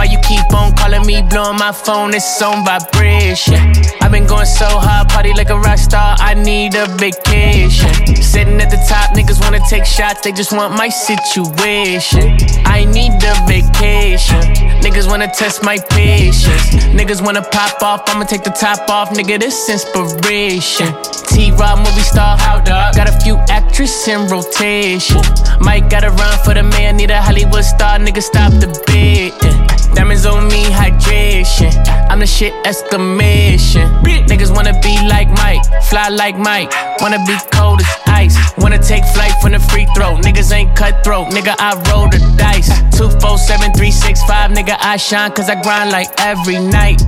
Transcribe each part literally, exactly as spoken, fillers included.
you keep on calling me, blowing my phone, it's on vibration. I've been going so hard, party like a rock star, I need a vacation. Sitting at the top, niggas wanna take shots, they just want my situation. I need a vacation. Niggas wanna test my patience. Niggas wanna pop off, I'ma take the top off, nigga, this inspiration. T-Rob movie star, got a few actresses in rotation. Might gotta run for the man, need a Hollywood star, nigga, stop the bid. Diamonds on me, hydration. I'm the shit, exclamation. Niggas wanna be like Mike, fly like Mike. Wanna be cold as ice. Wanna take flight from the free throw. Niggas ain't cutthroat, nigga, I roll the dice. Two, four, seven, three, six, five, nigga, I shine cause I grind like every night.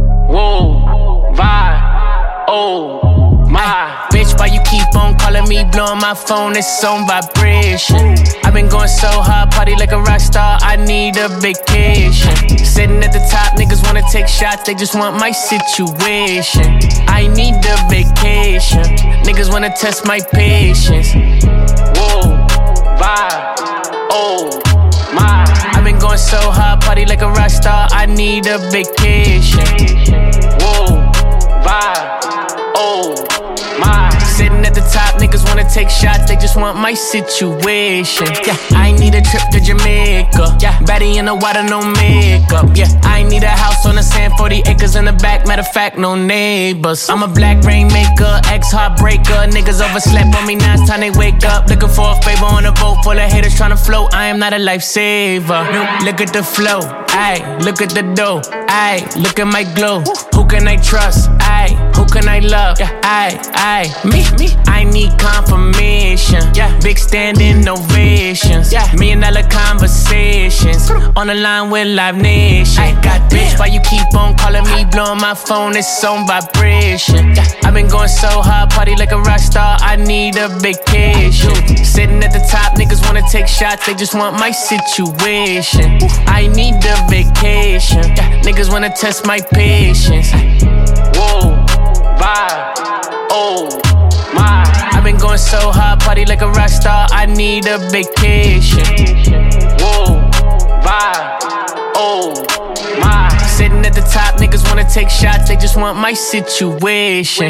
Whoa, vibe, oh, my. Bitch, why you keep on calling me, blowing my phone, it's on vibration. I've been going so hard, party like a rock star, I need a vacation. Sitting at the top, niggas wanna take shots, they just want my situation. I need a vacation. Niggas wanna test my patience. Whoa, vibe, oh, my. I've been going so hard, party like a rock star, I need a vacation. Whoa, vibe, oh, my. Sitting at the top, niggas wanna take shots, they just want my situation. Yeah, I need a trip to Jamaica. Yeah, baddie in the water, no makeup. Yeah, I need a house on the sand, forty acres in the back. Matter of fact, no neighbors. I'm a black rainmaker, ex-heartbreaker. Niggas overslept on me, now it's time they wake up. Looking for a favor on a boat full of haters trying to float. I am not a lifesaver. Look at the flow, ayy. Look at the dough, ayy. Look at my glow. Who can I trust, ayy? Who can I love, ayy, ayy? Me, me. I need confirmation. Yeah, big standing ovations. Yeah, million dollar conversations. On the line with Live Nation. I got bitch, why you keep on calling me, blowing my phone, it's on vibration. Yeah, I've been going so hard, party like a rock star, I need a vacation. Sitting at the top, niggas wanna take shots, they just want my situation. I need a vacation. Yeah, niggas wanna test my patience. Whoa, vibe, oh, my. I've been going so hard, party like a rock star, I need a vacation. Whoa, vibe, oh, my. Sitting at the top, niggas wanna take shots, they just want my situation.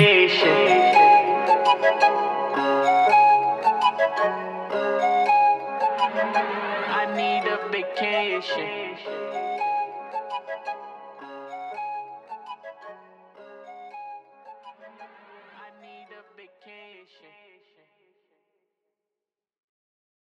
I need a vacation.